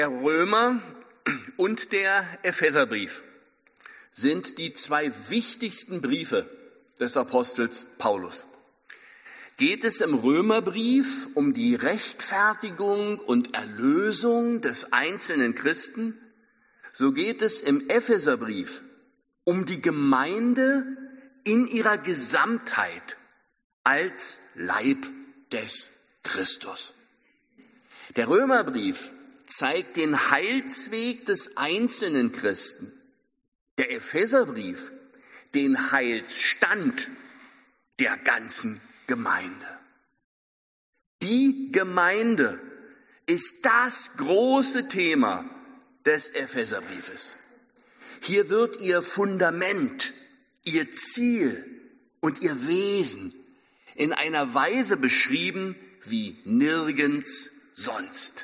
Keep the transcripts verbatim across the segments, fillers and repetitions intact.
Der Römer und der Epheserbrief sind die zwei wichtigsten Briefe des Apostels Paulus. Geht es im Römerbrief um die Rechtfertigung und Erlösung des einzelnen Christen, so geht es im Epheserbrief um die Gemeinde in ihrer Gesamtheit als Leib des Christus. Der Römerbrief zeigt den Heilsweg des einzelnen Christen. Der Epheserbrief den Heilsstand der ganzen Gemeinde. Die Gemeinde ist das große Thema des Epheserbriefes. Hier wird ihr Fundament, ihr Ziel und ihr Wesen in einer Weise beschrieben wie nirgends sonst.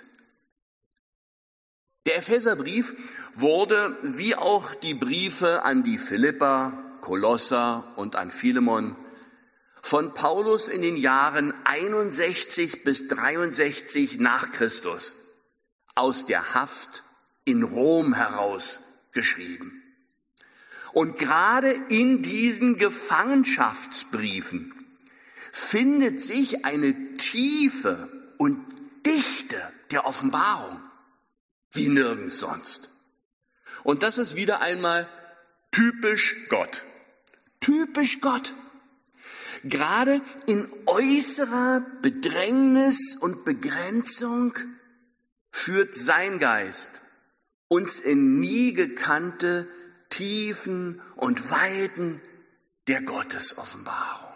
Der Epheserbrief wurde, wie auch die Briefe an die Philipper, Kolosser und an Philemon, von Paulus in den Jahren einundsechzig bis dreiundsechzig nach Christus aus der Haft in Rom heraus geschrieben. Und gerade in diesen Gefangenschaftsbriefen findet sich eine Tiefe und Dichte der Offenbarung wie nirgends sonst. Und das ist wieder einmal typisch Gott. Typisch Gott. Gerade in äußerer Bedrängnis und Begrenzung führt sein Geist uns in nie gekannte Tiefen und Weiten der Gottesoffenbarung.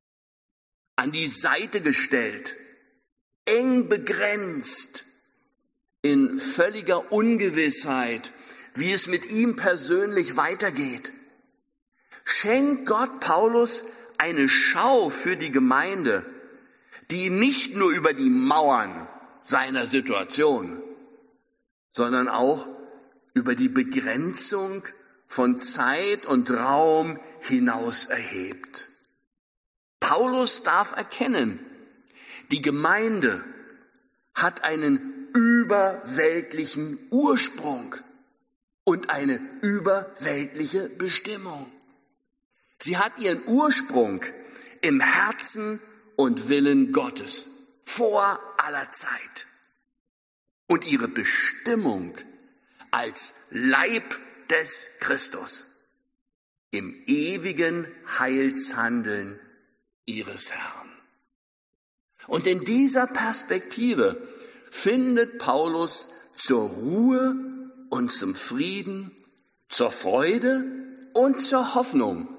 An die Seite gestellt, eng begrenzt, in völliger Ungewissheit, wie es mit ihm persönlich weitergeht, schenkt Gott Paulus eine Schau für die Gemeinde, die nicht nur über die Mauern seiner Situation, sondern auch über die Begrenzung von Zeit und Raum hinaus erhebt. Paulus darf erkennen, die Gemeinde hat einen überweltlichen Ursprung und eine überweltliche Bestimmung. Sie hat ihren Ursprung im Herzen und Willen Gottes vor aller Zeit und ihre Bestimmung als Leib des Christus im ewigen Heilshandeln ihres Herrn. Und in dieser Perspektive findet Paulus zur Ruhe und zum Frieden, zur Freude und zur Hoffnung,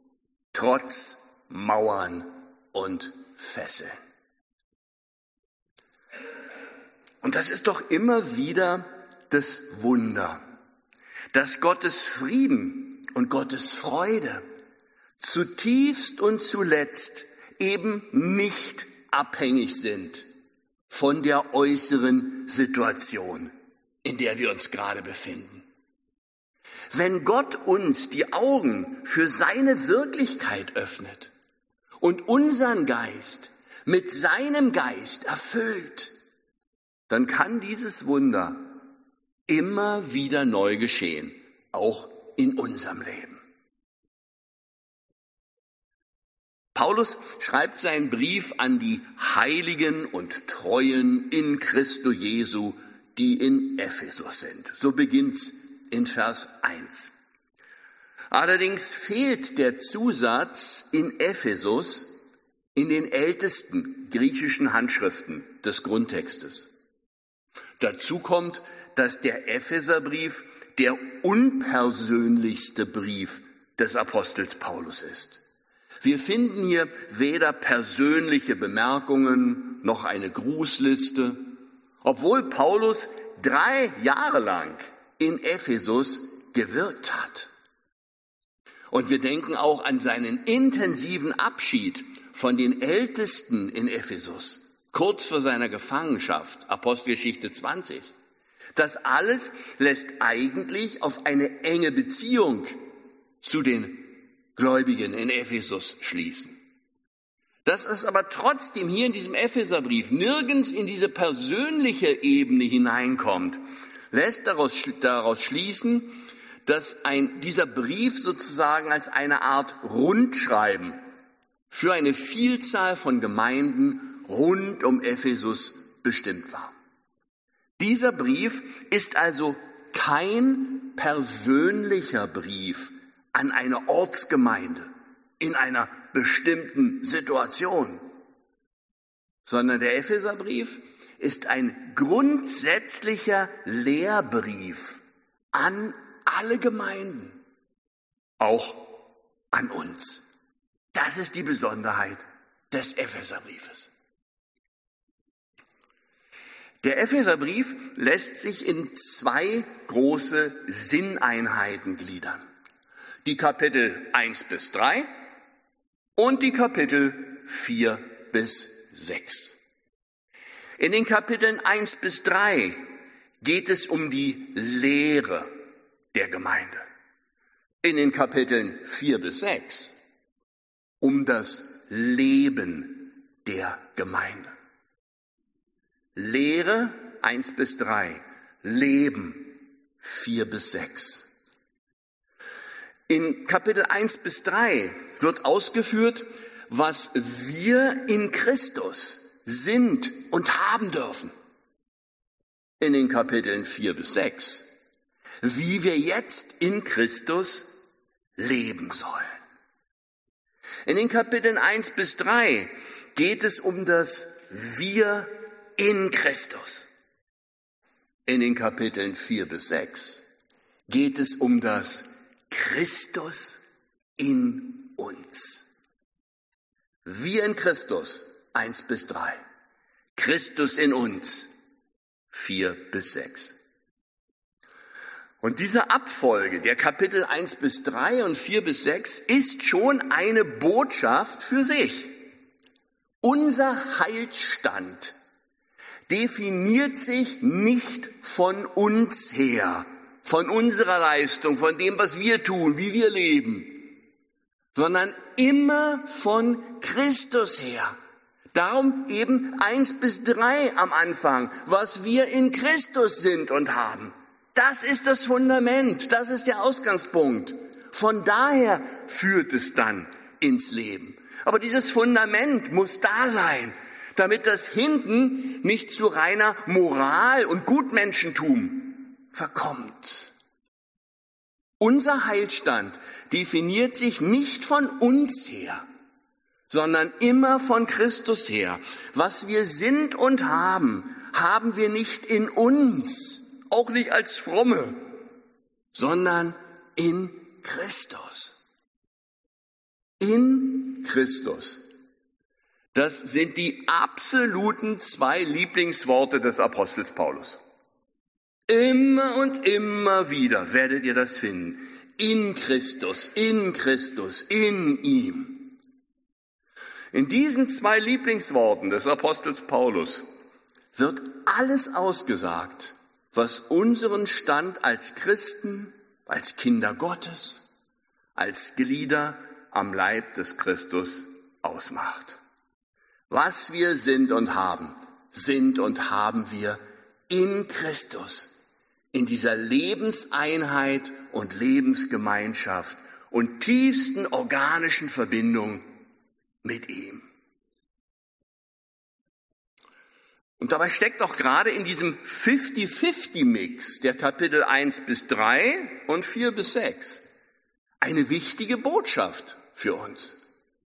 trotz Mauern und Fesseln. Und das ist doch immer wieder das Wunder, dass Gottes Frieden und Gottes Freude zutiefst und zuletzt eben nicht abhängig sind von der äußeren Situation, in der wir uns gerade befinden. Wenn Gott uns die Augen für seine Wirklichkeit öffnet und unseren Geist mit seinem Geist erfüllt, dann kann dieses Wunder immer wieder neu geschehen, auch in unserem Leben. Paulus schreibt seinen Brief an die Heiligen und Treuen in Christo Jesu, die in Ephesus sind. So beginnt's in Vers eins. Allerdings fehlt der Zusatz in Ephesus in den ältesten griechischen Handschriften des Grundtextes. Dazu kommt, dass der Epheserbrief der unpersönlichste Brief des Apostels Paulus ist. Wir finden hier weder persönliche Bemerkungen noch eine Grußliste, obwohl Paulus drei Jahre lang in Ephesus gewirkt hat. Und wir denken auch an seinen intensiven Abschied von den Ältesten in Ephesus, kurz vor seiner Gefangenschaft, Apostelgeschichte zwanzig. Das alles lässt eigentlich auf eine enge Beziehung zu den Gläubigen in Ephesus schließen. Dass es aber trotzdem hier in diesem Epheserbrief nirgends in diese persönliche Ebene hineinkommt, lässt daraus, daraus schließen, dass ein, dieser Brief sozusagen als eine Art Rundschreiben für eine Vielzahl von Gemeinden rund um Ephesus bestimmt war. Dieser Brief ist also kein persönlicher Brief an eine Ortsgemeinde in einer bestimmten Situation, sondern der Epheserbrief ist ein grundsätzlicher Lehrbrief an alle Gemeinden, auch an uns. Das ist die Besonderheit des Epheserbriefes. Der Epheserbrief lässt sich in zwei große Sinneinheiten gliedern. Die Kapitel eins bis drei und die Kapitel vier bis sechs. In den Kapiteln eins bis drei geht es um die Lehre der Gemeinde. In den Kapiteln vier bis sechs um das Leben der Gemeinde. Lehre eins bis drei, Leben vier bis sechs. In Kapitel eins bis drei wird ausgeführt, was wir in Christus sind und haben dürfen. In den Kapiteln vier bis sechs, wie wir jetzt in Christus leben sollen. In den Kapiteln eins bis drei geht es um das Wir in Christus. In den Kapiteln vier bis sechs geht es um das Christus in uns. Wir in Christus, eins bis drei. Christus in uns, vier bis sechs. Und diese Abfolge der Kapitel eins bis drei und vier bis sechs ist schon eine Botschaft für sich. Unser Heilsstand definiert sich nicht von uns her, von unserer Leistung, von dem, was wir tun, wie wir leben, sondern immer von Christus her. Darum eben eins bis drei am Anfang, was wir in Christus sind und haben. Das ist das Fundament, das ist der Ausgangspunkt. Von daher führt es dann ins Leben. Aber dieses Fundament muss da sein, damit das hinten nicht zu reiner Moral und Gutmenschentum verkommt. Unser Heilstand definiert sich nicht von uns her, sondern immer von Christus her. Was wir sind und haben, haben wir nicht in uns, auch nicht als Fromme, sondern in Christus. In Christus. Das sind die absoluten zwei Lieblingsworte des Apostels Paulus. Immer und immer wieder werdet ihr das finden. In Christus, in Christus, in ihm. In diesen zwei Lieblingsworten des Apostels Paulus wird alles ausgesagt, was unseren Stand als Christen, als Kinder Gottes, als Glieder am Leib des Christus ausmacht. Was wir sind und haben, sind und haben wir in Christus, in dieser Lebenseinheit und Lebensgemeinschaft und tiefsten organischen Verbindung mit ihm. Und dabei steckt auch gerade in diesem fifty-fifty-Mix der Kapitel eins bis drei und vier bis sechs eine wichtige Botschaft für uns.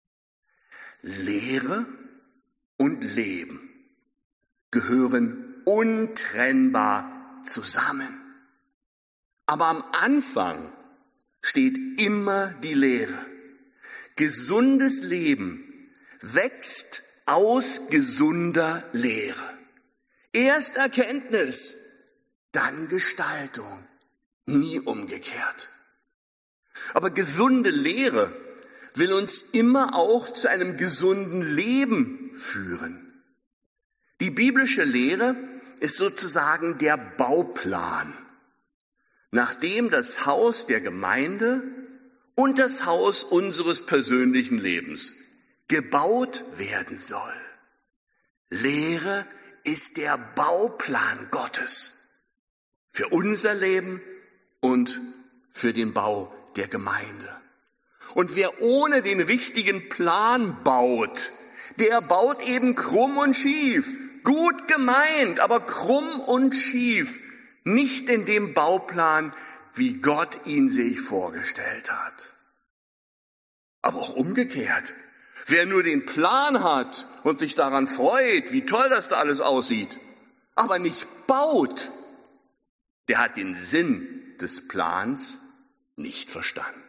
Lehre und Leben gehören untrennbar zusammen. Aber am Anfang steht immer die Lehre. Gesundes Leben wächst aus gesunder Lehre. Erst Erkenntnis, dann Gestaltung, nie umgekehrt. Aber gesunde Lehre will uns immer auch zu einem gesunden Leben führen. Die biblische Lehre ist sozusagen der Bauplan, nach dem das Haus der Gemeinde und das Haus unseres persönlichen Lebens gebaut werden soll. Lehre ist der Bauplan Gottes. für unser Leben und für den Bau der Gemeinde. Und wer ohne den richtigen Plan baut, der baut eben krumm und schief. Gut gemeint, aber krumm und schief. Nicht in dem Bauplan, wie Gott ihn sich vorgestellt hat. Aber auch umgekehrt. Wer nur den Plan hat und sich daran freut, wie toll das da alles aussieht, aber nicht baut, der hat den Sinn des Plans nicht verstanden.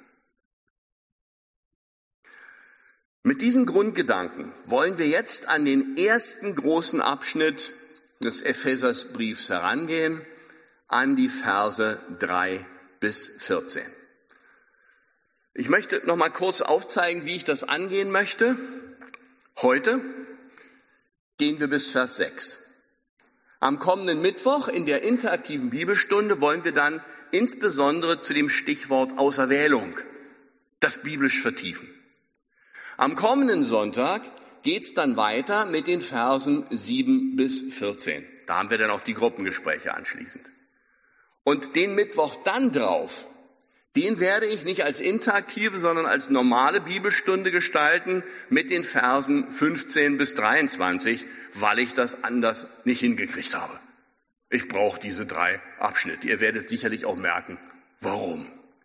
Mit diesen Grundgedanken wollen wir jetzt an den ersten großen Abschnitt des Epheserbriefs herangehen, an die Verse drei bis vierzehn. Ich möchte noch mal kurz aufzeigen, wie ich das angehen möchte. Heute gehen wir bis Vers sechs. Am kommenden Mittwoch in der interaktiven Bibelstunde wollen wir dann insbesondere zu dem Stichwort Auserwählung das biblisch vertiefen. Am kommenden Sonntag geht's dann weiter mit den Versen sieben bis vierzehn. Da haben wir dann auch die Gruppengespräche anschließend. Und den Mittwoch dann drauf, den werde ich nicht als interaktive, sondern als normale Bibelstunde gestalten mit den Versen fünfzehn bis dreiundzwanzig, weil ich das anders nicht hingekriegt habe. Ich brauche diese drei Abschnitte. Ihr werdet sicherlich auch merken, warum.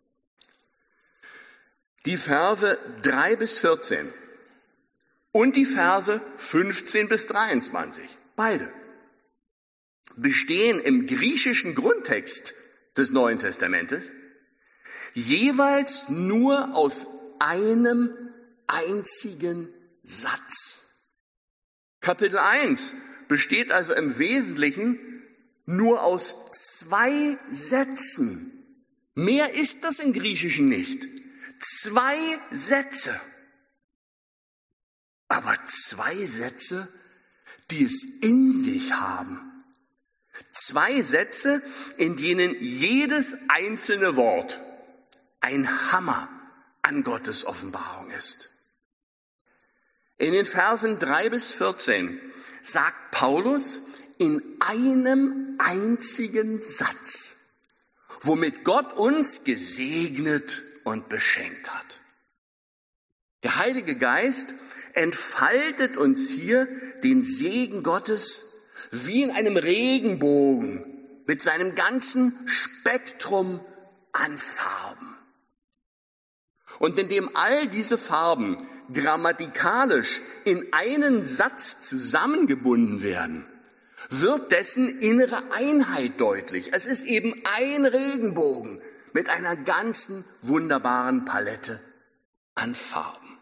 Die Verse drei bis vierzehn und die Verse fünfzehn bis dreiundzwanzig, beide, bestehen im griechischen Grundtext des Neuen Testamentes jeweils nur aus einem einzigen Satz. Kapitel eins besteht also im Wesentlichen nur aus zwei Sätzen. Mehr ist das im Griechischen nicht. Zwei Sätze. Aber zwei Sätze, die es in sich haben. Zwei Sätze, in denen jedes einzelne Wort ein Hammer an Gottes Offenbarung ist. In den Versen drei bis vierzehn sagt Paulus in einem einzigen Satz, womit Gott uns gesegnet und beschenkt hat. Der Heilige Geist entfaltet uns hier den Segen Gottes wie in einem Regenbogen mit seinem ganzen Spektrum an Farben. Und indem all diese Farben grammatikalisch in einen Satz zusammengebunden werden, wird dessen innere Einheit deutlich. Es ist eben ein Regenbogen mit einer ganzen wunderbaren Palette an Farben.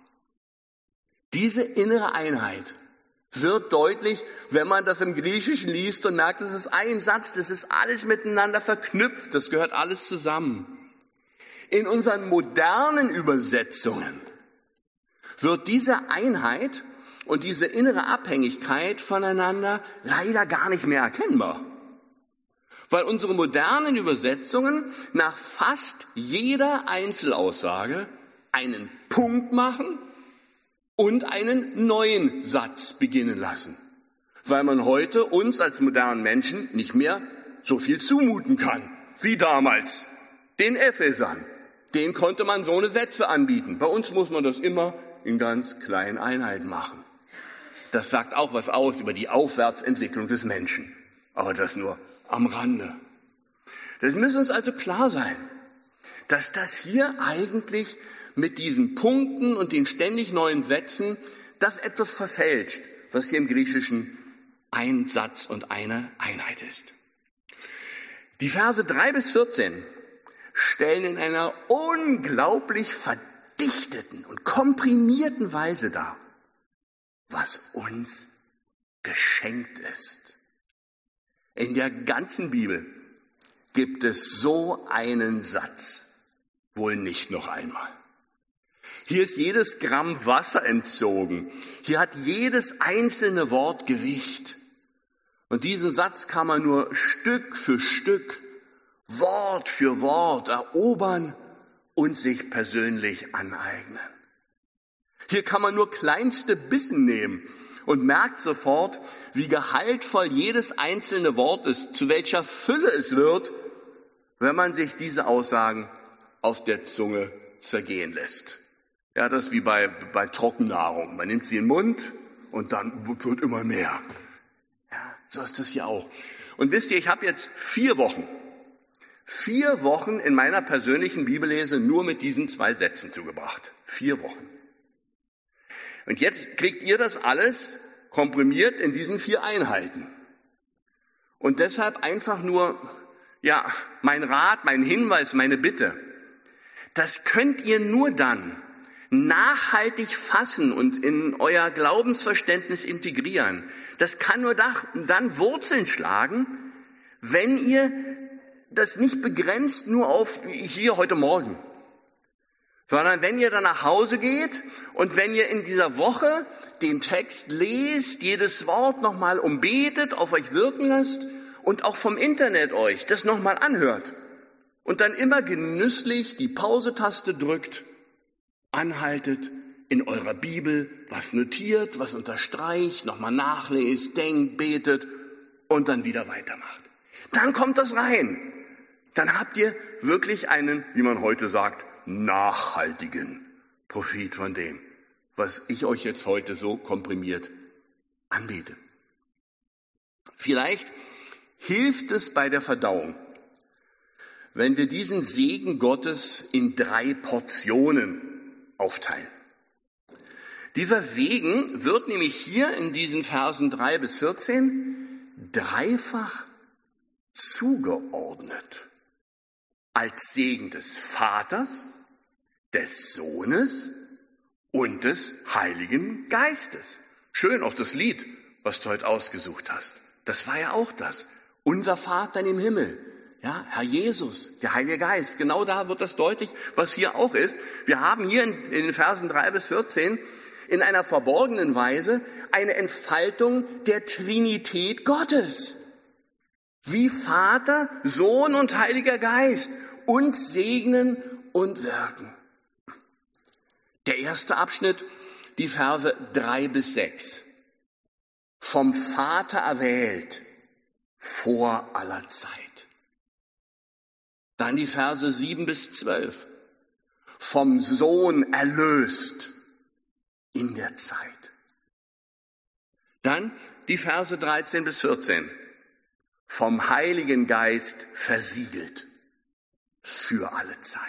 Diese innere Einheit wird deutlich, wenn man das im Griechischen liest und merkt, es ist ein Satz, das ist alles miteinander verknüpft, das gehört alles zusammen. In unseren modernen Übersetzungen wird diese Einheit und diese innere Abhängigkeit voneinander leider gar nicht mehr erkennbar. Weil unsere modernen Übersetzungen nach fast jeder Einzelaussage einen Punkt machen und einen neuen Satz beginnen lassen. Weil man heute uns als modernen Menschen nicht mehr so viel zumuten kann wie damals den Ephesern. Denen konnte man so eine Sätze anbieten. Bei uns muss man das immer in ganz kleinen Einheiten machen. Das sagt auch was aus über die Aufwärtsentwicklung des Menschen. Aber das nur am Rande. Das muss uns also klar sein, dass das hier eigentlich mit diesen Punkten und den ständig neuen Sätzen das etwas verfälscht, was hier im Griechischen ein Satz und eine Einheit ist. Die Verse drei bis vierzehn stellen in einer unglaublich verdichteten und komprimierten Weise dar, was uns geschenkt ist. In der ganzen Bibel gibt es so einen Satz wohl nicht noch einmal. Hier ist jedes Gramm Wasser entzogen. Hier hat jedes einzelne Wort Gewicht. Und diesen Satz kann man nur Stück für Stück, Wort für Wort erobern und sich persönlich aneignen. Hier kann man nur kleinste Bissen nehmen und merkt sofort, wie gehaltvoll jedes einzelne Wort ist, zu welcher Fülle es wird, wenn man sich diese Aussagen auf der Zunge zergehen lässt. Ja, das ist wie bei, bei Trockennahrung. Man nimmt sie in den Mund und dann wird immer mehr. Ja, so ist das hier auch. Und wisst ihr, ich habe jetzt vier Wochen, vier Wochen in meiner persönlichen Bibellese nur mit diesen zwei Sätzen zugebracht. Vier Wochen. Und jetzt kriegt ihr das alles komprimiert in diesen vier Einheiten. Und deshalb einfach nur, ja, mein Rat, mein Hinweis, meine Bitte. Das könnt ihr nur dann nachhaltig fassen und in euer Glaubensverständnis integrieren. Das kann nur dann Wurzeln schlagen, wenn ihr das nicht begrenzt nur auf hier heute Morgen, sondern wenn ihr dann nach Hause geht und wenn ihr in dieser Woche den Text lest, jedes Wort nochmal umbetet, auf euch wirken lasst und auch vom Internet euch das nochmal anhört und dann immer genüsslich die Pause-Taste drückt, anhaltet, in eurer Bibel was notiert, was unterstreicht, nochmal nachlest, denkt, betet und dann wieder weitermacht. Dann kommt das rein. Dann habt ihr wirklich einen, wie man heute sagt, nachhaltigen Profit von dem, was ich euch jetzt heute so komprimiert anbiete. Vielleicht hilft es bei der Verdauung, wenn wir diesen Segen Gottes in drei Portionen aufteilen. Dieser Segen wird nämlich hier in diesen Versen drei bis vierzehn dreifach zugeordnet. Als Segen des Vaters, des Sohnes und des Heiligen Geistes. Schön auch das Lied, was du heute ausgesucht hast. Das war ja auch das. Unser Vater im Himmel. Ja, Herr Jesus, der Heilige Geist. Genau da wird das deutlich, was hier auch ist. Wir haben hier in, in den Versen drei bis vierzehn in einer verborgenen Weise eine Entfaltung der Trinität Gottes. Wie Vater, Sohn und Heiliger Geist uns segnen und wirken. Der erste Abschnitt, die Verse drei bis sechs. Vom Vater erwählt vor aller Zeit. Dann die Verse sieben bis zwölf. Vom Sohn erlöst in der Zeit. Dann die Verse dreizehn bis vierzehn. Vom Heiligen Geist versiegelt für alle Zeit.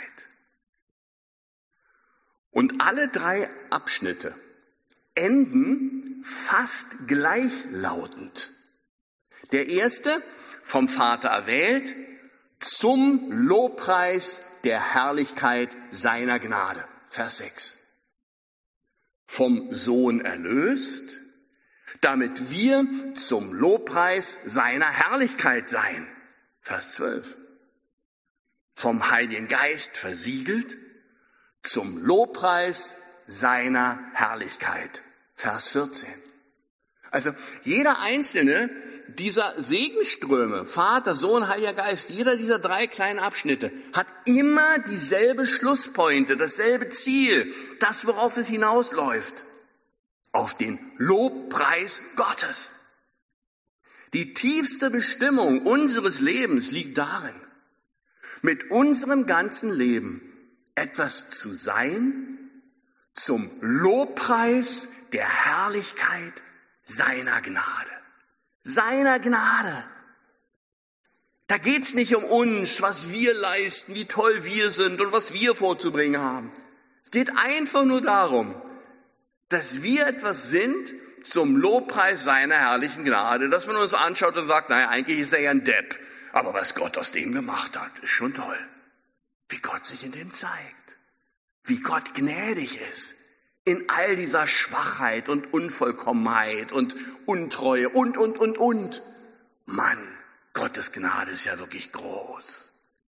Und alle drei Abschnitte enden fast gleichlautend. Der erste, vom Vater erwählt, zum Lobpreis der Herrlichkeit seiner Gnade. Vers sechs. Vom Sohn erlöst, damit wir zum Lobpreis seiner Herrlichkeit seien. Vers zwölf. Vom Heiligen Geist versiegelt, zum Lobpreis seiner Herrlichkeit. Vers vierzehn. Also jeder einzelne dieser Segenströme, Vater, Sohn, Heiliger Geist, jeder dieser drei kleinen Abschnitte hat immer dieselbe Schlusspointe, dasselbe Ziel, das, worauf es hinausläuft. Auf den Lobpreis Gottes. Die tiefste Bestimmung unseres Lebens liegt darin, mit unserem ganzen Leben etwas zu sein zum Lobpreis der Herrlichkeit seiner Gnade. Seiner Gnade. Da geht's nicht um uns, was wir leisten, wie toll wir sind und was wir vorzubringen haben. Es geht einfach nur darum, dass wir etwas sind zum Lobpreis seiner herrlichen Gnade, dass man uns anschaut und sagt, naja, eigentlich ist er ja ein Depp, aber was Gott aus dem gemacht hat, ist schon toll. Wie Gott sich in dem zeigt, wie Gott gnädig ist in all dieser Schwachheit und Unvollkommenheit und Untreue und, und, und, und. Mann, Gottes Gnade ist ja wirklich groß.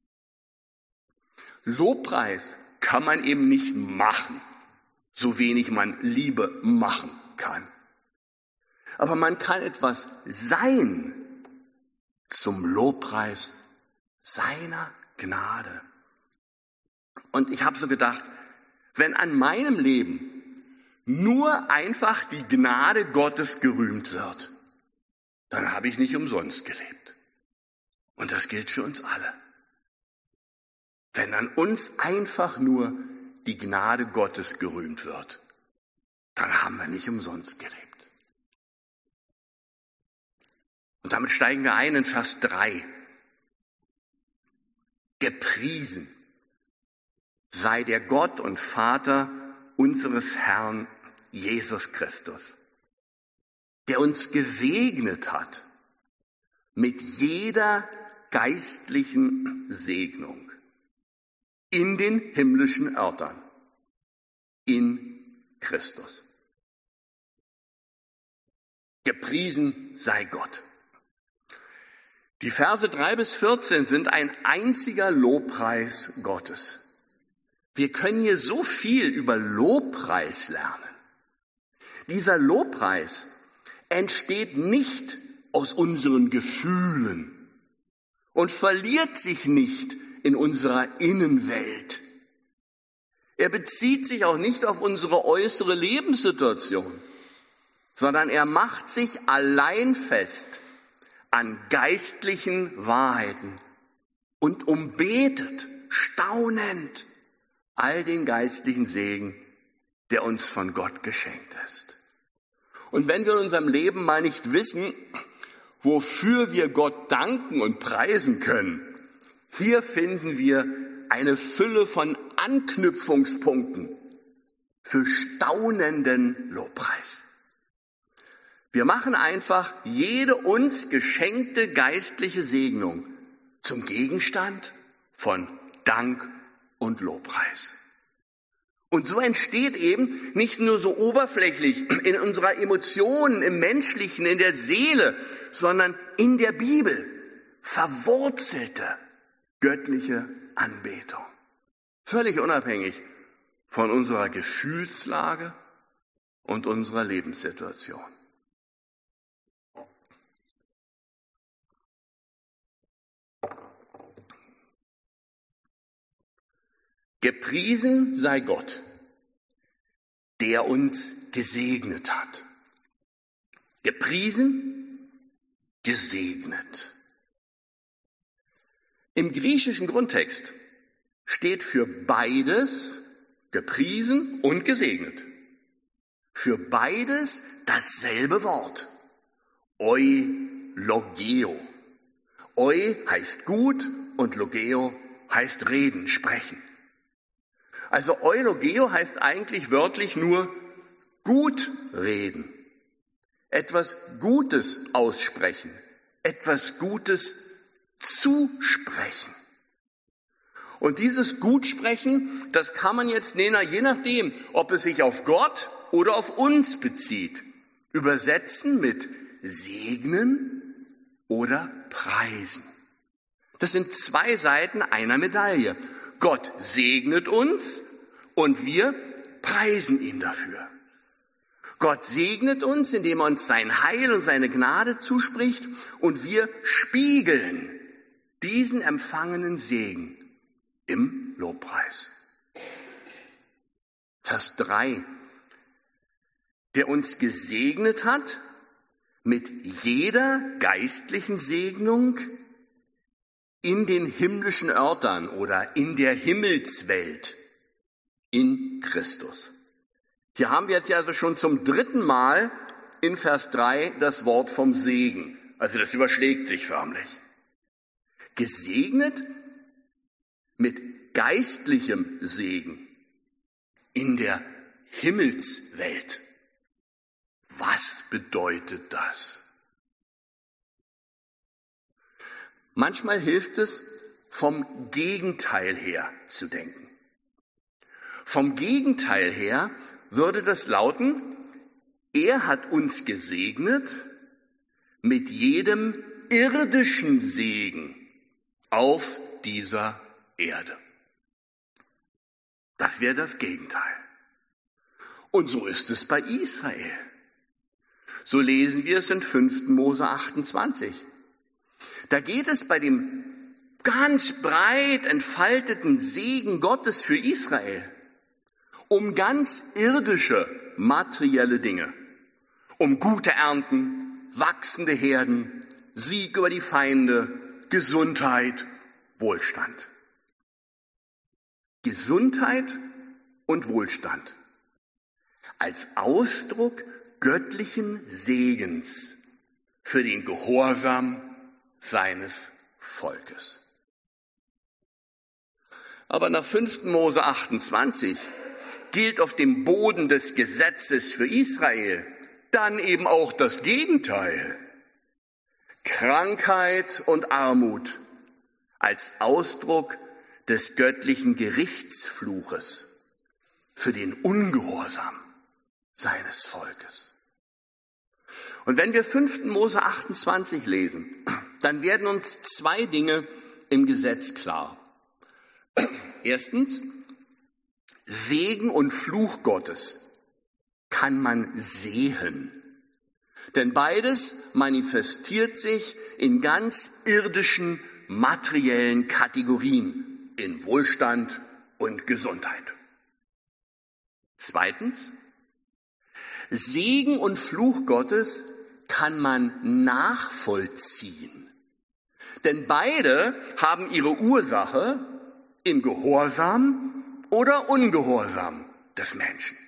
Lobpreis kann man eben nicht machen, so wenig man Liebe machen kann. Aber man kann etwas sein zum Lobpreis seiner Gnade. Und ich habe so gedacht, wenn an meinem Leben nur einfach die Gnade Gottes gerühmt wird, dann habe ich nicht umsonst gelebt. Und das gilt für uns alle. Wenn an uns einfach nur die Gnade Gottes gerühmt wird, dann haben wir nicht umsonst gelebt. Und damit steigen wir ein in Vers drei. Gepriesen sei der Gott und Vater unseres Herrn Jesus Christus, der uns gesegnet hat mit jeder geistlichen Segnung in den himmlischen Örtern, in Christus. Gepriesen sei Gott. Die Verse drei bis vierzehn sind ein einziger Lobpreis Gottes. Wir können hier so viel über Lobpreis lernen. Dieser Lobpreis entsteht nicht aus unseren Gefühlen und verliert sich nicht in unserer Innenwelt. Er bezieht sich auch nicht auf unsere äußere Lebenssituation, sondern er macht sich allein fest an geistlichen Wahrheiten und umbetet staunend all den geistlichen Segen, der uns von Gott geschenkt ist. Und wenn wir in unserem Leben mal nicht wissen, wofür wir Gott danken und preisen können, hier finden wir eine Fülle von Anknüpfungspunkten für staunenden Lobpreis. Wir machen einfach jede uns geschenkte geistliche Segnung zum Gegenstand von Dank und Lobpreis. Und so entsteht eben nicht nur so oberflächlich in unserer Emotionen, im Menschlichen, in der Seele, sondern in der Bibel verwurzelte göttliche Anbetung. Völlig unabhängig von unserer Gefühlslage und unserer Lebenssituation. Gepriesen sei Gott, der uns gesegnet hat. Gepriesen, gesegnet. Im griechischen Grundtext steht für beides, gepriesen und gesegnet. Für beides dasselbe Wort. Eulogeo. Eu heißt gut und logeo heißt reden, sprechen. Also Eulogeo heißt eigentlich wörtlich nur gut reden, etwas Gutes aussprechen, etwas Gutes zusprechen. Und dieses Gutsprechen, das kann man jetzt je nachdem, ob es sich auf Gott oder auf uns bezieht, übersetzen mit segnen oder preisen. Das sind zwei Seiten einer Medaille. Gott segnet uns und wir preisen ihn dafür. Gott segnet uns, indem er uns sein Heil und seine Gnade zuspricht und wir spiegeln diesen empfangenen Segen im Lobpreis. Vers drei. Der uns gesegnet hat mit jeder geistlichen Segnung in den himmlischen Örtern oder in der Himmelswelt in Christus. Hier haben wir jetzt ja also schon zum dritten Mal in Vers drei das Wort vom Segen. Also das überschlägt sich förmlich. Gesegnet mit geistlichem Segen in der Himmelswelt. Was bedeutet das? Manchmal hilft es, vom Gegenteil her zu denken. Vom Gegenteil her würde das lauten, er hat uns gesegnet mit jedem irdischen Segen auf dieser Erde. Das wäre das Gegenteil. Und so ist es bei Israel. So lesen wir es in fünften Mose achtundzwanzig. Da geht es bei dem ganz breit entfalteten Segen Gottes für Israel um ganz irdische materielle Dinge. Um gute Ernten, wachsende Herden, Sieg über die Feinde, Gesundheit, Wohlstand. Gesundheit und Wohlstand als Ausdruck göttlichen Segens für den Gehorsam seines Volkes. Aber nach fünften Mose achtundzwanzig gilt auf dem Boden des Gesetzes für Israel dann eben auch das Gegenteil. Krankheit und Armut als Ausdruck des göttlichen Gerichtsfluches für den Ungehorsam seines Volkes. Und wenn wir fünften Mose achtundzwanzig lesen, dann werden uns zwei Dinge im Gesetz klar. Erstens, Segen und Fluch Gottes kann man sehen. Denn beides manifestiert sich in ganz irdischen, materiellen Kategorien, in Wohlstand und Gesundheit. Zweitens, Segen und Fluch Gottes kann man nachvollziehen. Denn beide haben ihre Ursache im Gehorsam oder Ungehorsam des Menschen.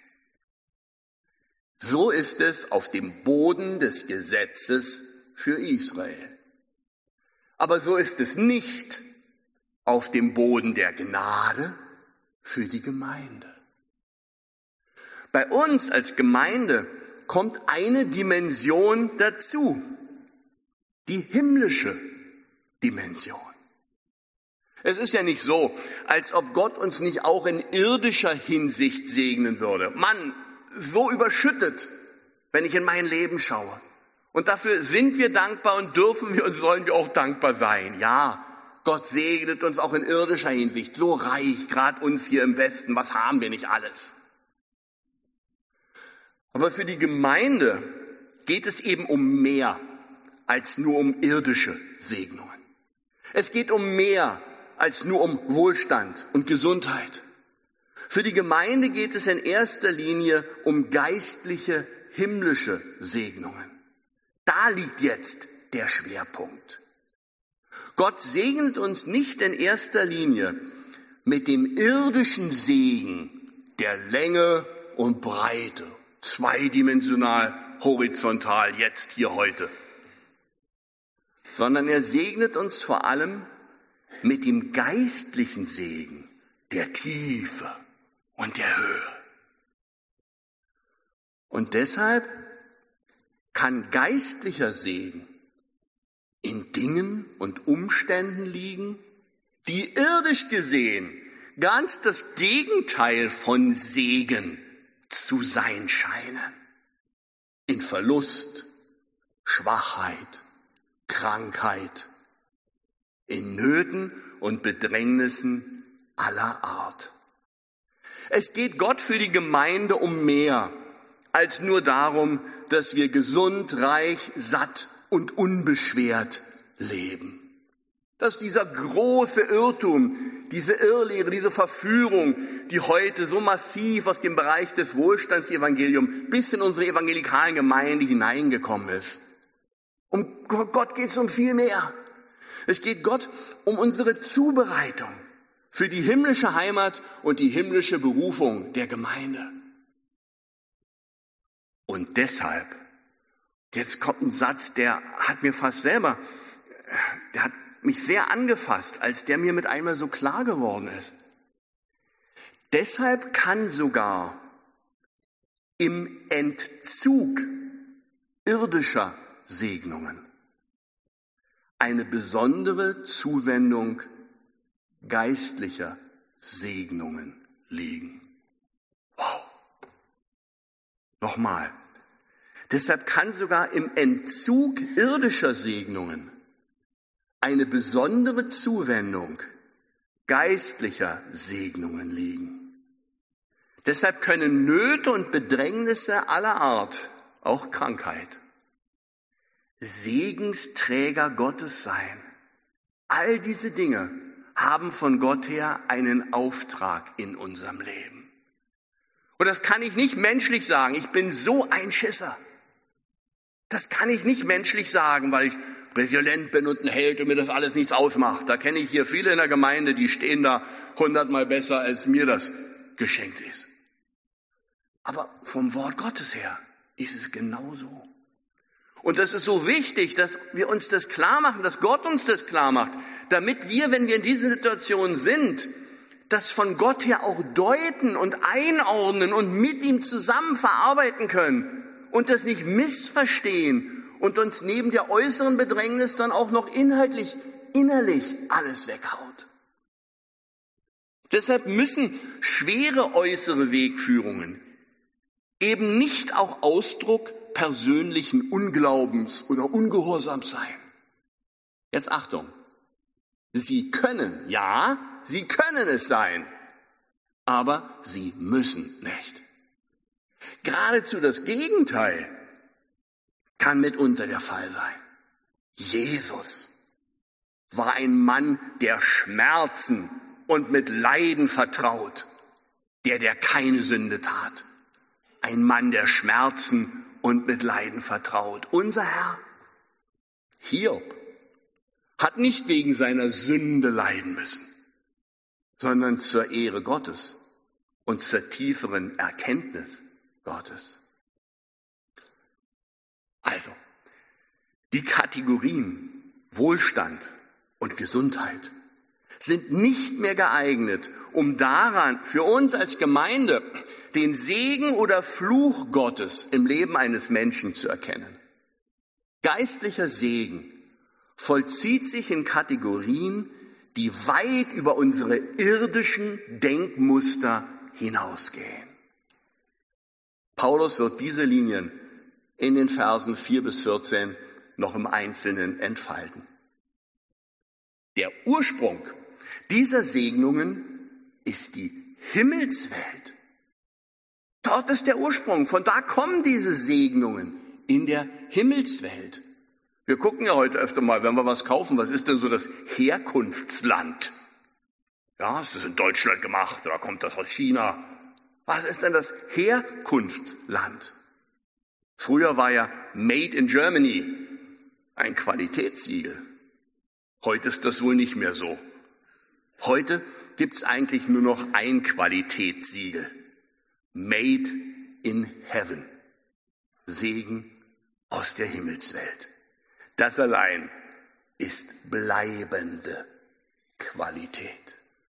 So ist es auf dem Boden des Gesetzes für Israel. Aber so ist es nicht auf dem Boden der Gnade für die Gemeinde. Bei uns als Gemeinde kommt eine Dimension dazu, die himmlische Dimension. Es ist ja nicht so, als ob Gott uns nicht auch in irdischer Hinsicht segnen würde. Mann, so überschüttet, wenn ich in mein Leben schaue. Und dafür sind wir dankbar und dürfen wir und sollen wir auch dankbar sein. Ja, Gott segnet uns auch in irdischer Hinsicht. So reich, gerade uns hier im Westen, was haben wir nicht alles? Aber für die Gemeinde geht es eben um mehr als nur um irdische Segnungen. Es geht um mehr als nur um Wohlstand und Gesundheit. Für die Gemeinde geht es in erster Linie um geistliche, himmlische Segnungen. Da liegt jetzt der Schwerpunkt. Gott segnet uns nicht in erster Linie mit dem irdischen Segen der Länge und Breite, zweidimensional, horizontal, jetzt, hier, heute. Sondern er segnet uns vor allem mit dem geistlichen Segen der Tiefe und der Höhe. Und deshalb kann geistlicher Segen in Dingen und Umständen liegen, die irdisch gesehen ganz das Gegenteil von Segen zu sein scheinen. In Verlust, Schwachheit, Krankheit, in Nöten und Bedrängnissen aller Art. Es geht Gott für die Gemeinde um mehr als nur darum, dass wir gesund, reich, satt und unbeschwert leben. Das ist dieser große Irrtum, diese Irrlehre, diese Verführung, die heute so massiv aus dem Bereich des Wohlstandsevangeliums bis in unsere evangelikalen Gemeinde hineingekommen ist. Um Gott geht es um viel mehr. Es geht Gott um unsere Zubereitung für die himmlische Heimat und die himmlische Berufung der Gemeinde. Und deshalb, jetzt kommt ein Satz, der hat mir fast selber, der hat mich sehr angefasst, als der mir mit einmal so klar geworden ist. Deshalb kann sogar im Entzug irdischer Segnungen eine besondere Zuwendung geistlicher Segnungen liegen. Wow. Nochmal. Deshalb kann sogar im Entzug irdischer Segnungen eine besondere Zuwendung geistlicher Segnungen liegen. Deshalb können Nöte und Bedrängnisse aller Art, auch Krankheit, Segensträger Gottes sein. All diese Dinge haben von Gott her einen Auftrag in unserem Leben. Und das kann ich nicht menschlich sagen. Ich bin so ein Schisser. Das kann ich nicht menschlich sagen, weil ich resilient bin und ein Held und mir das alles nichts ausmacht. Da kenne ich hier viele in der Gemeinde, die stehen da hundertmal besser, als mir das geschenkt ist. Aber vom Wort Gottes her ist es genauso. Und das ist so wichtig, dass wir uns das klar machen, dass Gott uns das klar macht, damit wir, wenn wir in diesen Situationen sind, das von Gott her auch deuten und einordnen und mit ihm zusammen verarbeiten können und das nicht missverstehen und uns neben der äußeren Bedrängnis dann auch noch inhaltlich, innerlich alles weghaut. Deshalb müssen schwere äußere Wegführungen eben nicht auch Ausdruck persönlichen Unglaubens oder Ungehorsams sein. Jetzt Achtung. Sie können, ja, sie können es sein, aber sie müssen nicht. Geradezu das Gegenteil kann mitunter der Fall sein. Jesus war ein Mann der Schmerzen und mit Leiden vertraut, der, der keine Sünde tat. Ein Mann der Schmerzen und mit Leiden vertraut. Unser Herr, Hiob, hat nicht wegen seiner Sünde leiden müssen, sondern zur Ehre Gottes und zur tieferen Erkenntnis Gottes. Also, die Kategorien Wohlstand und Gesundheit sind nicht mehr geeignet, um daran für uns als Gemeinde den Segen oder Fluch Gottes im Leben eines Menschen zu erkennen. Geistlicher Segen vollzieht sich in Kategorien, die weit über unsere irdischen Denkmuster hinausgehen. Paulus wird diese Linien in den Versen vier bis vierzehn noch im Einzelnen entfalten. Der Ursprung dieser Segnungen ist die Himmelswelt. Dort ist der Ursprung, von da kommen diese Segnungen in der Himmelswelt. Wir gucken ja heute öfter mal, wenn wir was kaufen, was ist denn so das Herkunftsland? Ja, ist das in Deutschland gemacht oder kommt das aus China? Was ist denn das Herkunftsland? Früher war ja Made in Germany ein Qualitätssiegel. Heute ist das wohl nicht mehr so. Heute gibt's eigentlich nur noch ein Qualitätssiegel. Made in Heaven. Segen aus der Himmelswelt. Das allein ist bleibende Qualität.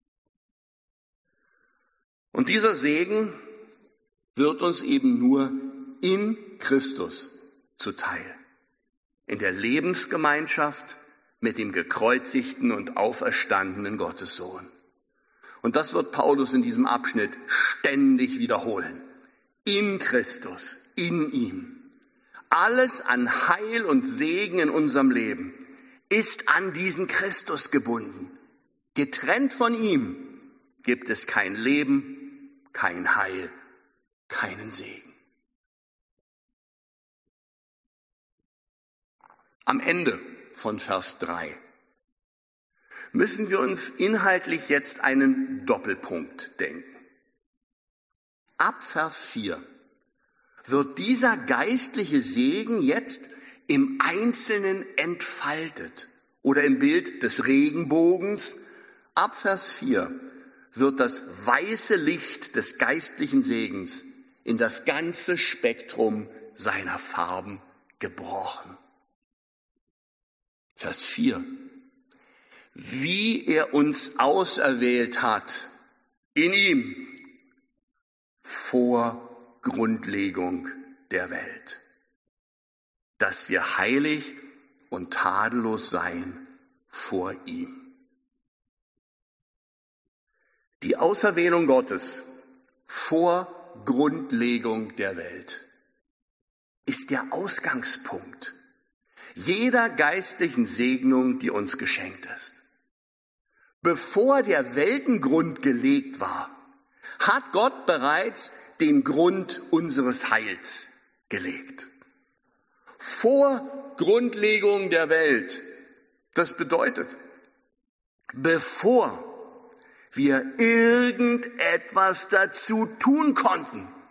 Und dieser Segen wird uns eben nur in Christus zuteil. In der Lebensgemeinschaft mit dem gekreuzigten und auferstandenen Gottessohn. Und das wird Paulus in diesem Abschnitt ständig wiederholen. In Christus, in ihm. Alles an Heil und Segen in unserem Leben ist an diesen Christus gebunden. Getrennt von ihm gibt es kein Leben, kein Heil, keinen Segen. Am Ende von Vers drei müssen wir uns inhaltlich jetzt einen Doppelpunkt denken. Ab Vers vier wird dieser geistliche Segen jetzt im Einzelnen entfaltet. Oder im Bild des Regenbogens, ab Vers vier, wird das weiße Licht des geistlichen Segens in das ganze Spektrum seiner Farben gebrochen. Vers vier. Wie er uns auserwählt hat, in ihm, vor Grundlegung der Welt, dass wir heilig und tadellos seien vor ihm. Die Auserwählung Gottes vor Grundlegung der Welt ist der Ausgangspunkt jeder geistlichen Segnung, die uns geschenkt ist. Bevor der Weltengrund gelegt war, hat Gott bereits den Grund unseres Heils gelegt. Vor Grundlegung der Welt. Das bedeutet, bevor wir irgendetwas dazu tun konnten,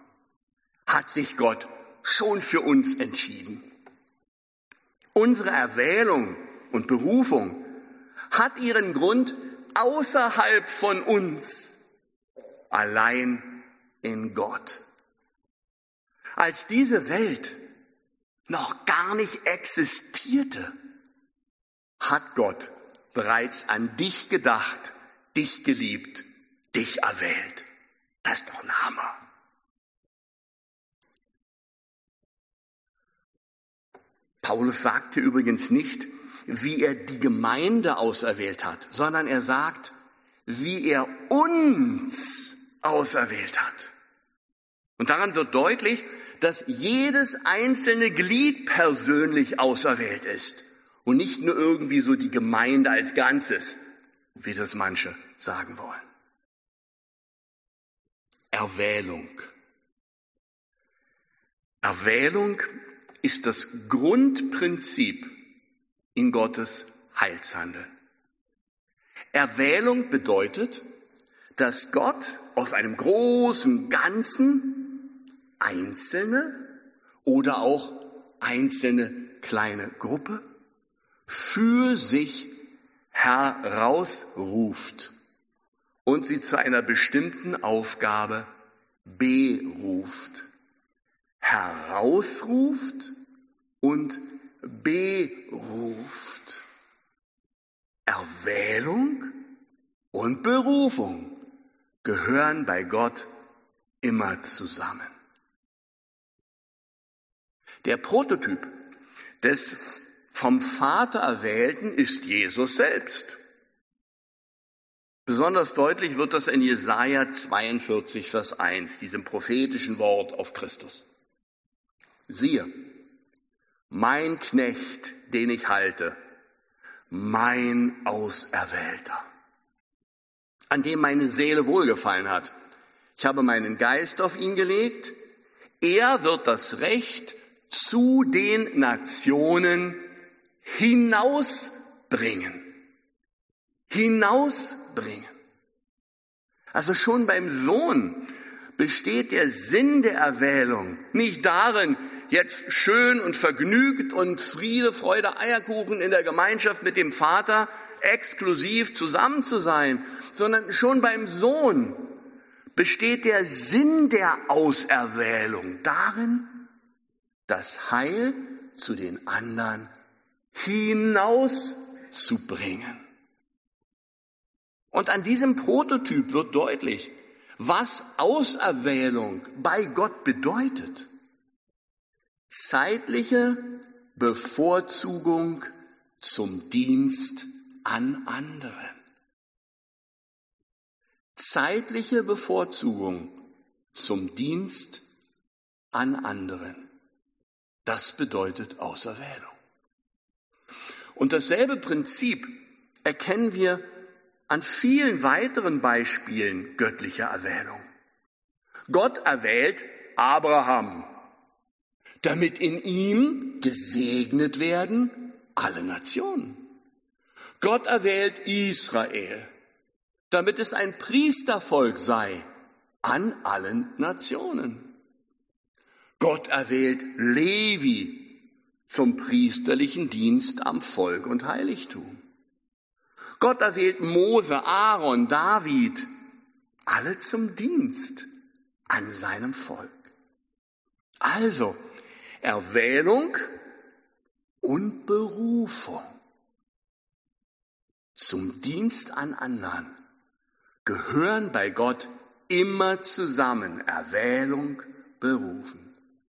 hat sich Gott schon für uns entschieden. Unsere Erwählung und Berufung hat ihren Grund außerhalb von uns, allein in Gott. Als diese Welt noch gar nicht existierte, hat Gott bereits an dich gedacht, dich geliebt, dich erwählt. Das ist doch ein Hammer. Paulus sagte übrigens nicht, wie er die Gemeinde auserwählt hat, sondern er sagt, wie er uns auserwählt hat. Und daran wird deutlich, dass jedes einzelne Glied persönlich auserwählt ist und nicht nur irgendwie so die Gemeinde als Ganzes, wie das manche sagen wollen. Erwählung. Erwählung ist das Grundprinzip in Gottes Heilshandeln. Erwählung bedeutet, dass Gott aus einem großen Ganzen einzelne oder auch einzelne kleine Gruppe für sich herausruft und sie zu einer bestimmten Aufgabe beruft. Herausruft und beruft. Erwählung und Berufung gehören bei Gott immer zusammen. Der Prototyp des vom Vater Erwählten ist Jesus selbst. Besonders deutlich wird das in Jesaja zweiundvierzig, Vers eins, diesem prophetischen Wort auf Christus. Siehe, mein Knecht, den ich halte, mein Auserwählter, an dem meine Seele wohlgefallen hat. Ich habe meinen Geist auf ihn gelegt. Er wird das Recht zu den Nationen hinausbringen. Hinausbringen. Also schon beim Sohn besteht der Sinn der Erwählung nicht darin, jetzt schön und vergnügt und Friede, Freude, Eierkuchen in der Gemeinschaft mit dem Vater exklusiv zusammen zu sein, sondern schon beim Sohn besteht der Sinn der Auserwählung darin, das Heil zu den anderen hinauszubringen. Und an diesem Prototyp wird deutlich, was Auserwählung bei Gott bedeutet. Zeitliche Bevorzugung zum Dienst an anderen. Zeitliche Bevorzugung zum Dienst an anderen. Das bedeutet Auserwählung. Und dasselbe Prinzip erkennen wir an vielen weiteren Beispielen göttlicher Erwählung. Gott erwählt Abraham, damit in ihm gesegnet werden alle Nationen. Gott erwählt Israel, damit es ein Priestervolk sei an allen Nationen. Gott erwählt Levi zum priesterlichen Dienst am Volk und Heiligtum. Gott erwählt Mose, Aaron, David, alle zum Dienst an seinem Volk. Also, Erwählung und Berufung zum Dienst an anderen gehören bei Gott immer zusammen. Erwählung, berufen.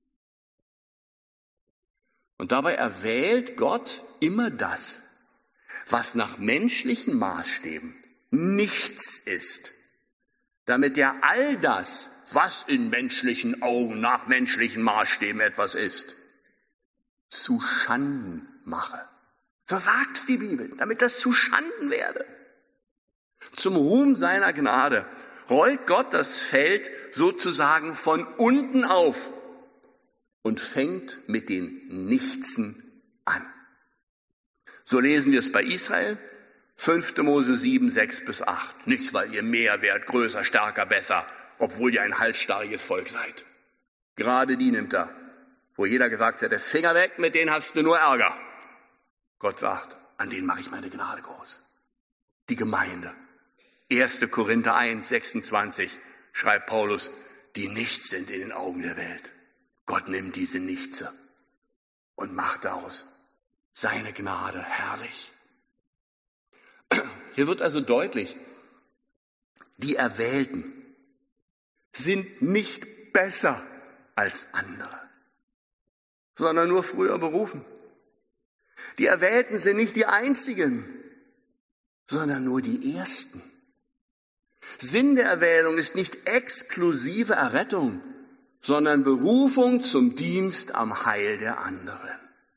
Und dabei erwählt Gott immer das, was nach menschlichen Maßstäben nichts ist, damit er all das, was in menschlichen Augen nach menschlichen Maßstäben etwas ist, zu Schanden mache. So sagt die Bibel, damit das zu Schanden werde. Zum Ruhm seiner Gnade rollt Gott das Feld sozusagen von unten auf und fängt mit den Nichtsen an. So lesen wir es bei Israel, fünfte Mose sieben, sechs bis acht. Nicht, weil ihr mehr wärt, größer, stärker, besser, obwohl ihr ein halsstarriges Volk seid. Gerade die nimmt er, wo jeder gesagt hätte, Finger weg, mit denen hast du nur Ärger. Gott sagt, an denen mache ich meine Gnade groß. Die Gemeinde. erster Korinther eins, sechsundzwanzig schreibt Paulus, die nichts sind in den Augen der Welt. Gott nimmt diese Nichtse und macht daraus seine Gnade herrlich. Hier wird also deutlich, die Erwählten sind nicht besser als andere, sondern nur früher berufen. Die Erwählten sind nicht die Einzigen, sondern nur die Ersten. Sinn der Erwählung ist nicht exklusive Errettung, sondern Berufung zum Dienst am Heil der anderen.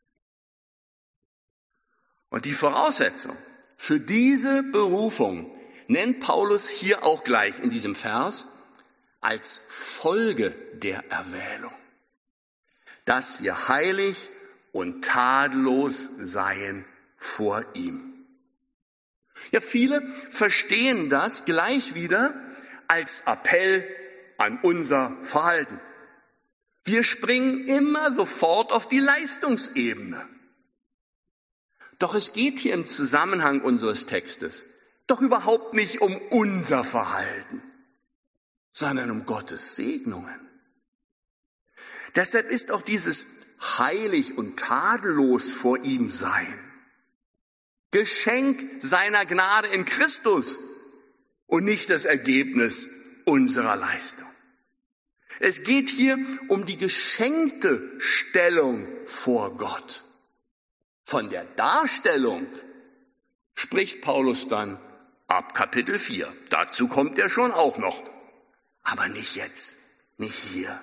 Und die Voraussetzung für diese Berufung nennt Paulus hier auch gleich in diesem Vers als Folge der Erwählung, dass wir heilig und tadellos seien vor ihm. Ja, viele verstehen das gleich wieder als Appell an unser Verhalten. Wir springen immer sofort auf die Leistungsebene. Doch es geht hier im Zusammenhang unseres Textes doch überhaupt nicht um unser Verhalten, sondern um Gottes Segnungen. Deshalb ist auch dieses heilig und tadellos vor ihm sein Geschenk seiner Gnade in Christus und nicht das Ergebnis unserer Leistung. Es geht hier um die geschenkte Stellung vor Gott. Von der Darstellung spricht Paulus dann ab Kapitel vier. Dazu kommt er schon auch noch. Aber nicht jetzt, nicht hier.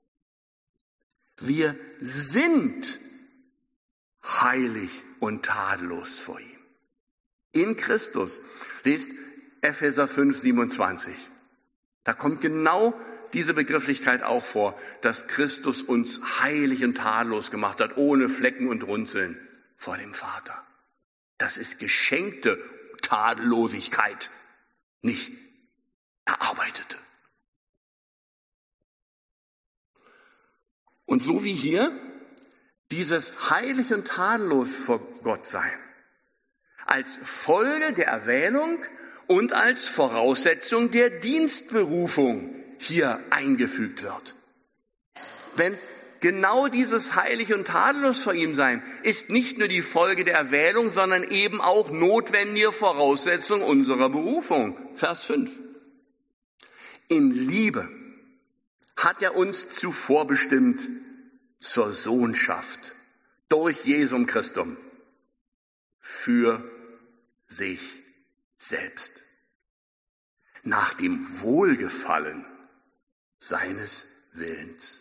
Wir sind heilig und tadellos vor ihm. In Christus. Lest Epheser fünf, siebenundzwanzig. Da kommt genau diese Begrifflichkeit auch vor, dass Christus uns heilig und tadellos gemacht hat, ohne Flecken und Runzeln vor dem Vater. Das ist geschenkte Tadellosigkeit, nicht erarbeitete. Und so wie hier dieses heilig und tadellos vor Gott sein, als Folge der Erwählung und als Voraussetzung der Dienstberufung hier eingefügt wird. Wenn genau dieses heilig und tadellos vor ihm sein ist nicht nur die Folge der Erwählung, sondern eben auch notwendige Voraussetzung unserer Berufung. Vers fünf. In Liebe hat er uns zuvor bestimmt zur Sohnschaft durch Jesum Christum für sich selbst, nach dem Wohlgefallen seines Willens.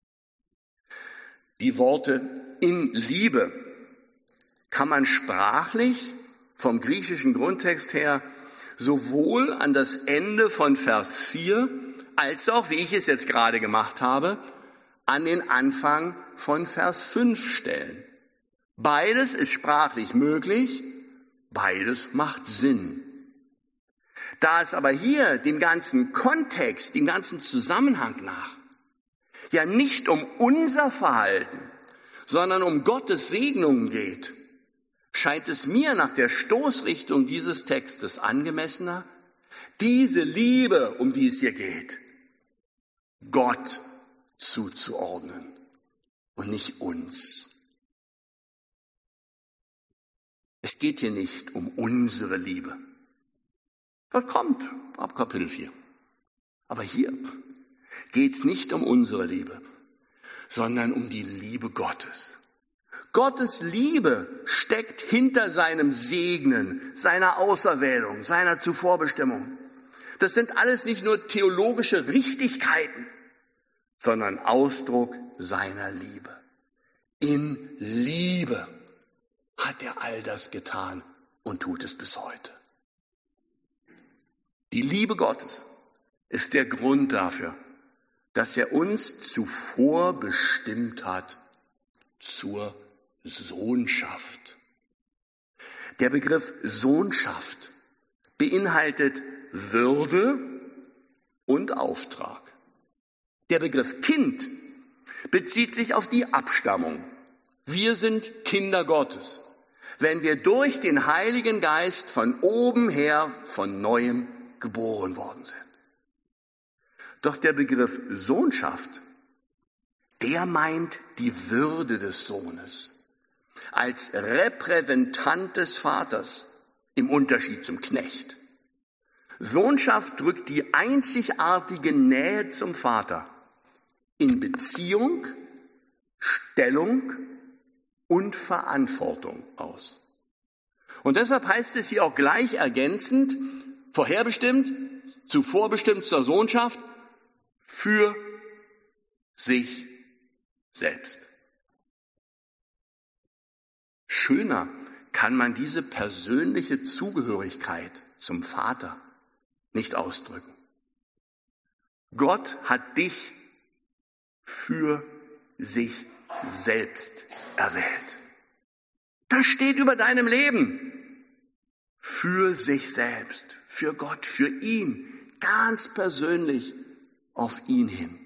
Die Worte in Liebe kann man sprachlich vom griechischen Grundtext her sowohl an das Ende von Vers vier als auch, wie ich es jetzt gerade gemacht habe, an den Anfang von Vers fünf stellen. Beides ist sprachlich möglich, beides macht Sinn. Da es aber hier dem ganzen Kontext, dem ganzen Zusammenhang nach ja nicht um unser Verhalten, sondern um Gottes Segnungen geht, scheint es mir nach der Stoßrichtung dieses Textes angemessener, diese Liebe, um die es hier geht, Gott zuzuordnen und nicht uns. Es geht hier nicht um unsere Liebe. Das kommt ab Kapitel vier. Aber hier geht es nicht um unsere Liebe, sondern um die Liebe Gottes. Gottes Liebe steckt hinter seinem Segnen, seiner Auserwählung, seiner Zuvorbestimmung. Das sind alles nicht nur theologische Richtigkeiten, sondern Ausdruck seiner Liebe. In Liebe hat er all das getan und tut es bis heute. Die Liebe Gottes ist der Grund dafür, dass er uns zuvor bestimmt hat zur Sohnschaft. Der Begriff Sohnschaft beinhaltet Würde und Auftrag. Der Begriff Kind bezieht sich auf die Abstammung. Wir sind Kinder Gottes, wenn wir durch den Heiligen Geist von oben her von Neuem geboren worden sind. Doch der Begriff Sohnschaft, der meint die Würde des Sohnes als Repräsentant des Vaters im Unterschied zum Knecht. Sohnschaft drückt die einzigartige Nähe zum Vater in Beziehung, Stellung und Verantwortung aus. Und deshalb heißt es hier auch gleich ergänzend, vorherbestimmt, zuvor bestimmt zur Sohnschaft, für sich selbst. Schöner kann man diese persönliche Zugehörigkeit zum Vater nicht ausdrücken. Gott hat dich für sich selbst erwählt. Das steht über deinem Leben. Für sich selbst, für Gott, für ihn, ganz persönlich auf ihn hin.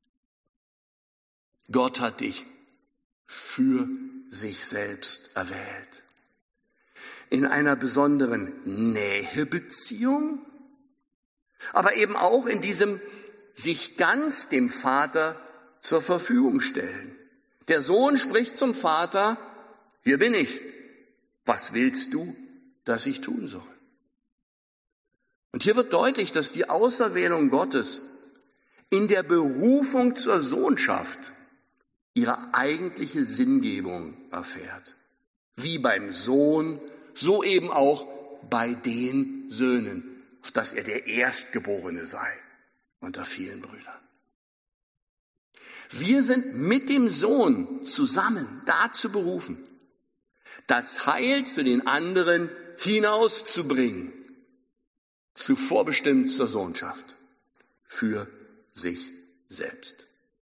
Gott hat dich für sich selbst erwählt. In einer besonderen Nähebeziehung, aber eben auch in diesem sich ganz dem Vater zur Verfügung stellen. Der Sohn spricht zum Vater, hier bin ich, was willst du, dass ich tun soll? Und hier wird deutlich, dass die Auserwählung Gottes in der Berufung zur Sohnschaft ihre eigentliche Sinngebung erfährt. Wie beim Sohn, so eben auch bei den Söhnen, auf dass er der Erstgeborene sei unter vielen Brüdern. Wir sind mit dem Sohn zusammen dazu berufen, das Heil zu den anderen hinauszubringen, zuvor bestimmt zur Sohnschaft, für sich selbst.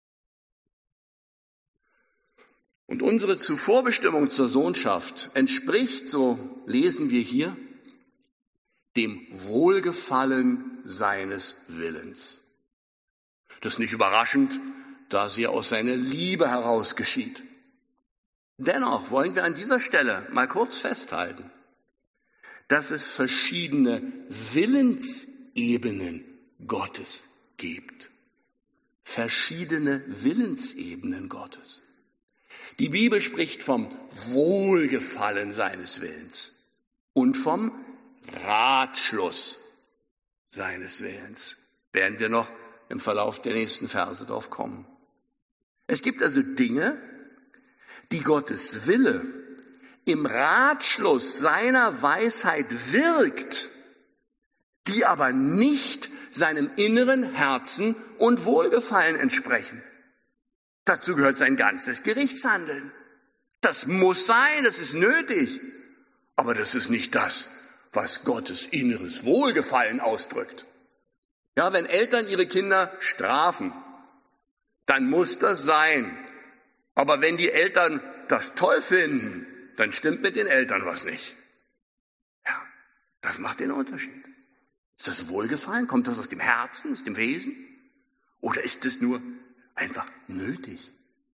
Und unsere Zuvorbestimmung zur Sohnschaft entspricht, so lesen wir hier, dem Wohlgefallen seines Willens. Das ist nicht überraschend, da sie aus seiner Liebe heraus geschieht. Dennoch wollen wir an dieser Stelle mal kurz festhalten, dass es verschiedene Willensebenen Gottes gibt. Verschiedene Willensebenen Gottes. Die Bibel spricht vom Wohlgefallen seines Willens und vom Ratschluss seines Willens. Werden wir noch im Verlauf der nächsten Verse drauf kommen. Es gibt also Dinge, die Gottes Wille im Ratschluss seiner Weisheit wirkt, die aber nicht seinem inneren Herzen und Wohlgefallen entsprechen. Dazu gehört sein ganzes Gerichtshandeln. Das muss sein, das ist nötig. Aber das ist nicht das, was Gottes inneres Wohlgefallen ausdrückt. Ja, wenn Eltern ihre Kinder strafen, dann muss das sein. Aber wenn die Eltern das toll finden, dann stimmt mit den Eltern was nicht. Ja, das macht den Unterschied. Ist das Wohlgefallen? Kommt das aus dem Herzen, aus dem Wesen? Oder ist es nur einfach nötig?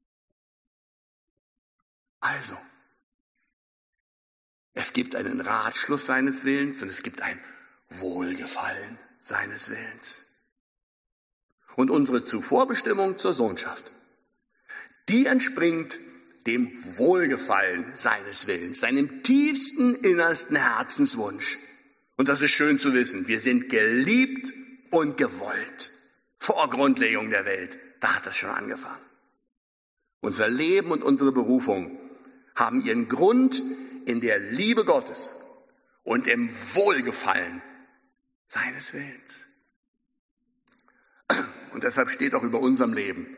Also, es gibt einen Ratschluss seines Willens und es gibt ein Wohlgefallen seines Willens. Und unsere Zuvorbestimmung zur Sohnschaft, die entspringt dem Wohlgefallen seines Willens, seinem tiefsten, innersten Herzenswunsch. Und das ist schön zu wissen. Wir sind geliebt und gewollt. Vor Grundlegung der Welt. Da hat das schon angefangen. Unser Leben und unsere Berufung haben ihren Grund in der Liebe Gottes und im Wohlgefallen seines Willens. Und deshalb steht auch über unserem Leben,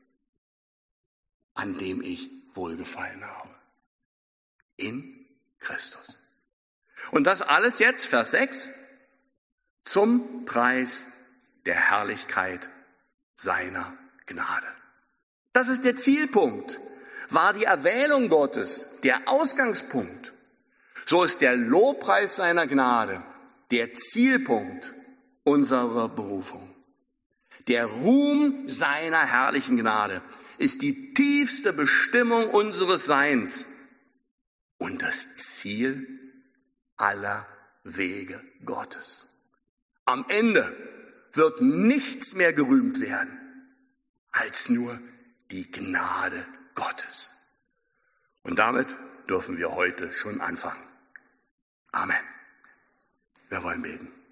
an dem ich Wohlgefallen habe. In Christus. Und das alles jetzt, Vers sechs, zum Preis der Herrlichkeit seiner Gnade. Das ist der Zielpunkt. War die Erwählung Gottes der Ausgangspunkt, so ist der Lobpreis seiner Gnade der Zielpunkt unserer Berufung. Der Ruhm seiner herrlichen Gnade ist die tiefste Bestimmung unseres Seins und das Ziel aller Wege Gottes. Am Ende wird nichts mehr gerühmt werden als nur die Gnade Gottes. Und damit dürfen wir heute schon anfangen. Amen. Wir wollen beten.